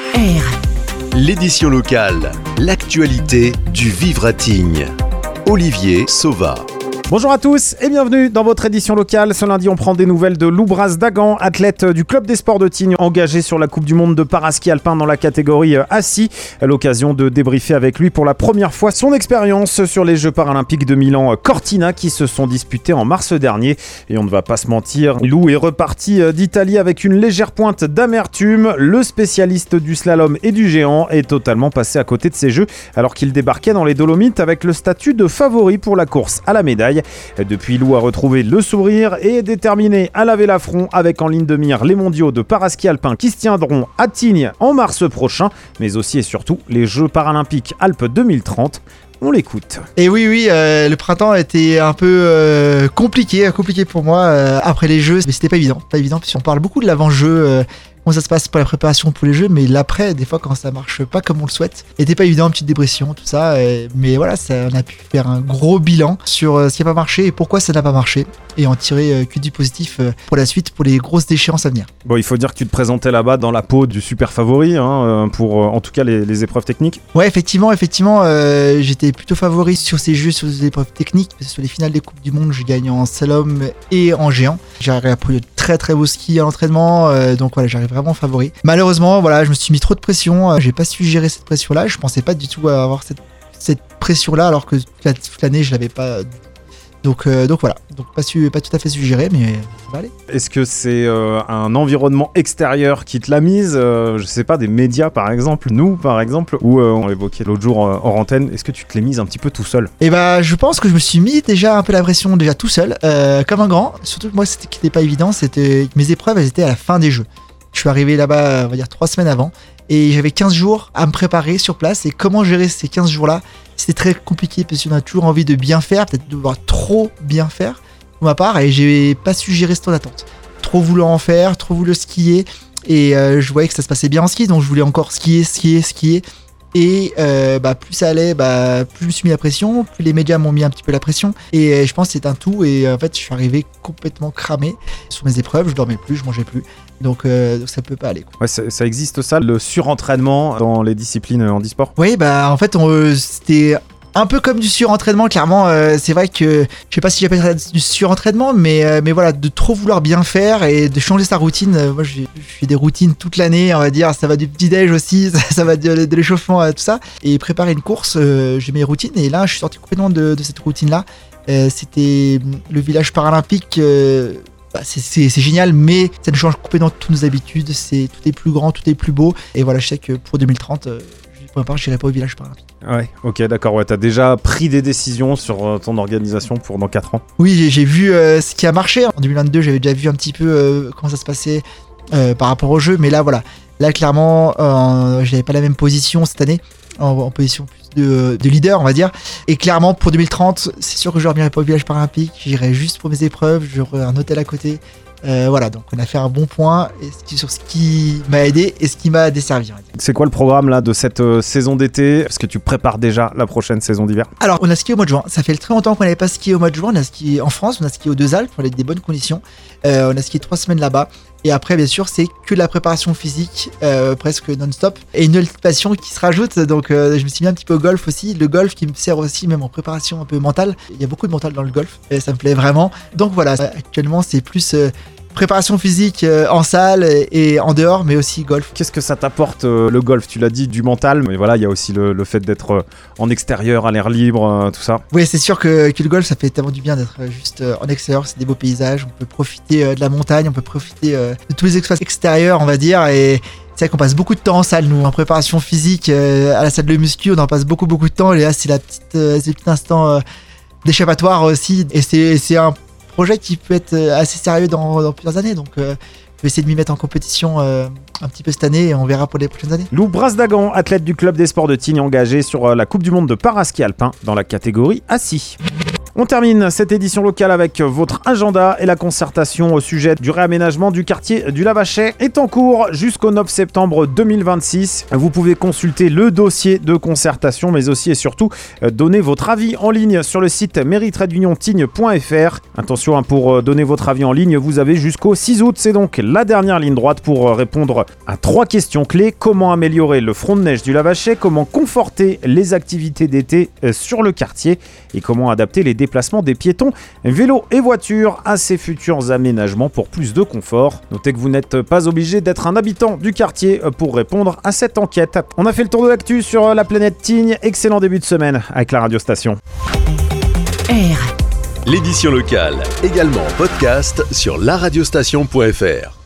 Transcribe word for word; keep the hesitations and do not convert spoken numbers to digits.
R. L'édition locale, l'actualité du Vivratignes. Olivier Sauva. Bonjour à tous et bienvenue dans votre édition locale. Ce lundi, on prend des nouvelles de Lou Braz-Dagan, athlète du club des sports de Tignes, engagé sur la Coupe du Monde de paraski alpin dans la catégorie assis. L'occasion de débriefer avec lui pour la première fois son expérience sur les Jeux paralympiques de Milan Cortina qui se sont disputés en mars dernier. Et on ne va pas se mentir, Lou est reparti d'Italie avec une légère pointe d'amertume. Le spécialiste du slalom et du géant est totalement passé à côté de ces Jeux alors qu'il débarquait dans les Dolomites avec le statut de favori pour la course à la médaille. Depuis, Lou a retrouvé le sourire et est déterminé à laver l'affront avec en ligne de mire les mondiaux de paraski alpin qui se tiendront à Tignes en mars prochain, mais aussi et surtout les Jeux paralympiques Alpes deux mille trente. On l'écoute. Et oui, oui, euh, le printemps était un peu euh, compliqué, compliqué pour moi euh, après les Jeux, mais c'était pas évident, pas évident, parce qu'on parle beaucoup de l'avant-jeu. Euh, Comment ça se passe pour la préparation pour les Jeux, mais l'après, des fois, quand ça marche pas comme on le souhaite, était pas évident, une petite dépression, tout ça. Euh, mais voilà, ça, on a pu faire un gros bilan sur euh, ce qui n'a pas marché et pourquoi ça n'a pas marché, et en tirer euh, que du positif euh, pour la suite, pour les grosses échéances à venir. Bon, il faut dire que tu te présentais là-bas dans la peau du super favori, hein, pour euh, en tout cas les, les épreuves techniques. Ouais, effectivement, effectivement, euh, j'étais plutôt favori sur ces Jeux, sur les épreuves techniques, parce que sur les finales des Coupes du Monde, je gagne en slalom et en géant. J'ai appris de très très beau ski à l'entraînement, euh, donc voilà, j'arrive vraiment favori. Malheureusement, voilà, je me suis mis trop de pression, euh, j'ai pas su gérer cette pression-là, je pensais pas du tout avoir cette, cette pression-là, alors que toute, la, toute l'année, je l'avais pas. Donc, euh, donc voilà, donc pas, su, pas tout à fait su gérer, mais ça va aller. Est-ce que c'est euh, un environnement extérieur qui te l'a mise, euh, je sais pas, des médias par exemple, nous par exemple, ou euh, on l'évoquait l'autre jour euh, hors antenne, est-ce que tu te l'es mise un petit peu tout seul? Et bah je pense que je me suis mis déjà un peu la pression déjà tout seul, euh, comme un grand, surtout que moi c'était qui n'était pas évident, c'était mes épreuves elles étaient à la fin des Jeux. Je suis arrivé là-bas, on va dire trois semaines avant, et j'avais quinze jours à me préparer sur place, et comment gérer ces quinze jours-là, c'était très compliqué parce qu'on a toujours envie de bien faire, peut-être de devoir trop bien faire pour ma part, et j'ai pas su gérer ce temps d'attente. Trop voulu en faire, trop voulu skier, et euh, je voyais que ça se passait bien en ski, donc je voulais encore skier, skier, skier. Et euh, bah, plus ça allait, bah, plus je me suis mis la pression, plus les médias m'ont mis un petit peu la pression. Et euh, je pense que c'est un tout. Et en fait, je suis arrivé complètement cramé sur mes épreuves. Je dormais plus, je mangeais plus. Donc, euh, donc ça peut pas aller, quoi. Ouais, ça, ça existe ça, le surentraînement dans les disciplines handisport? Oui, bah en fait, on, euh, c'était un peu comme du surentraînement, clairement. Euh, c'est vrai que je sais pas si j'appelle ça du surentraînement, mais, euh, mais voilà, de trop vouloir bien faire et de changer sa routine. Euh, moi, je fais des routines toute l'année, on va dire. Ça va du petit-déj aussi, ça, ça va de, de l'échauffement, euh, tout ça. Et préparer une course, euh, j'ai mes routines. Et là, je suis sorti complètement de, de cette routine-là. Euh, c'était le village paralympique. Euh, Bah, c'est, c'est, c'est génial, mais ça nous change complètement toutes nos habitudes. C'est, tout est plus grand, tout est plus beau. Et voilà, je sais que pour deux mille trente, euh, pour ma part, je n'irai pas au village paralympique. Ouais, ok, d'accord. Ouais, t'as déjà pris des décisions sur euh, ton organisation pour dans quatre ans? Oui, j'ai, j'ai vu euh, ce qui a marché. En deux mille vingt-deux, j'avais déjà vu un petit peu euh, comment ça se passait euh, par rapport au jeu. Mais là, voilà. Là, clairement, euh, je n'avais pas la même position cette année. En, en position plus de, de leader, on va dire. Et clairement, pour deux mille trente, c'est sûr que je ne reviendrai pas au village paralympique. J'irai juste pour mes épreuves. J'aurai un hôtel à côté. Euh, voilà, donc on a fait un bon point et ce qui, sur ce qui m'a aidé et ce qui m'a desservi. C'est quoi le programme là de cette euh, saison d'été? Parce que tu prépares déjà la prochaine saison d'hiver. Alors, on a skié au mois de juin. Ça fait très longtemps qu'on n'avait pas skié au mois de juin. On a skié en France, on a skié aux Deux Alpes avec des bonnes conditions. Euh, on a skié trois semaines là-bas. Et après, bien sûr, c'est que de la préparation physique, euh, presque non-stop. Et une autre passion qui se rajoute. Donc, euh, je me suis mis un petit peu au golf aussi. Le golf qui me sert aussi, même en préparation un peu mentale. Il y a beaucoup de mental dans le golf. Et ça me plaît vraiment. Donc voilà, actuellement, c'est plus euh, préparation physique euh, en salle et, et en dehors, mais aussi golf. Qu'est-ce que ça t'apporte euh, le golf? Tu l'as dit, du mental, mais voilà, il y a aussi le, le fait d'être euh, en extérieur, à l'air libre, euh, tout ça. Oui, c'est sûr que, que le golf, ça fait tellement du bien d'être juste euh, en extérieur. C'est des beaux paysages, on peut profiter euh, de la montagne, on peut profiter euh, de tous les espaces extérieurs, on va dire. Et c'est vrai qu'on passe beaucoup de temps en salle, nous, en préparation physique, euh, à la salle de muscu, on en passe beaucoup, beaucoup de temps. Et là, c'est la petite, euh, c'est le petit instant euh, d'échappatoire aussi. Et c'est, c'est un projet qui peut être assez sérieux dans, dans plusieurs années. Donc, euh, je vais essayer de m'y mettre en compétition euh, un petit peu cette année et on verra pour les prochaines années. Lou Braz-Dagan, athlète du club des sports de Tignes, engagé sur la Coupe du Monde de paraski alpin dans la catégorie assis. On termine cette édition locale avec votre agenda et la concertation au sujet du réaménagement du quartier du Lavachet est en cours jusqu'au neuf septembre deux mille vingt-six. Vous pouvez consulter le dossier de concertation mais aussi et surtout donner votre avis en ligne sur le site mairie tiret union tignes point f r. Attention, pour donner votre avis en ligne, vous avez jusqu'au six août. C'est donc la dernière ligne droite pour répondre à trois questions clés. Comment améliorer le front de neige du Lavachet? Comment conforter les activités d'été sur le quartier? Et comment adapter les déplacements des piétons, vélos et voitures à ces futurs aménagements pour plus de confort? Notez que vous n'êtes pas obligé d'être un habitant du quartier pour répondre à cette enquête. On a fait le tour de l'actu sur la planète Tignes. Excellent début de semaine avec la radiostation. R. L'édition locale, également en podcast sur la radiostation point f r.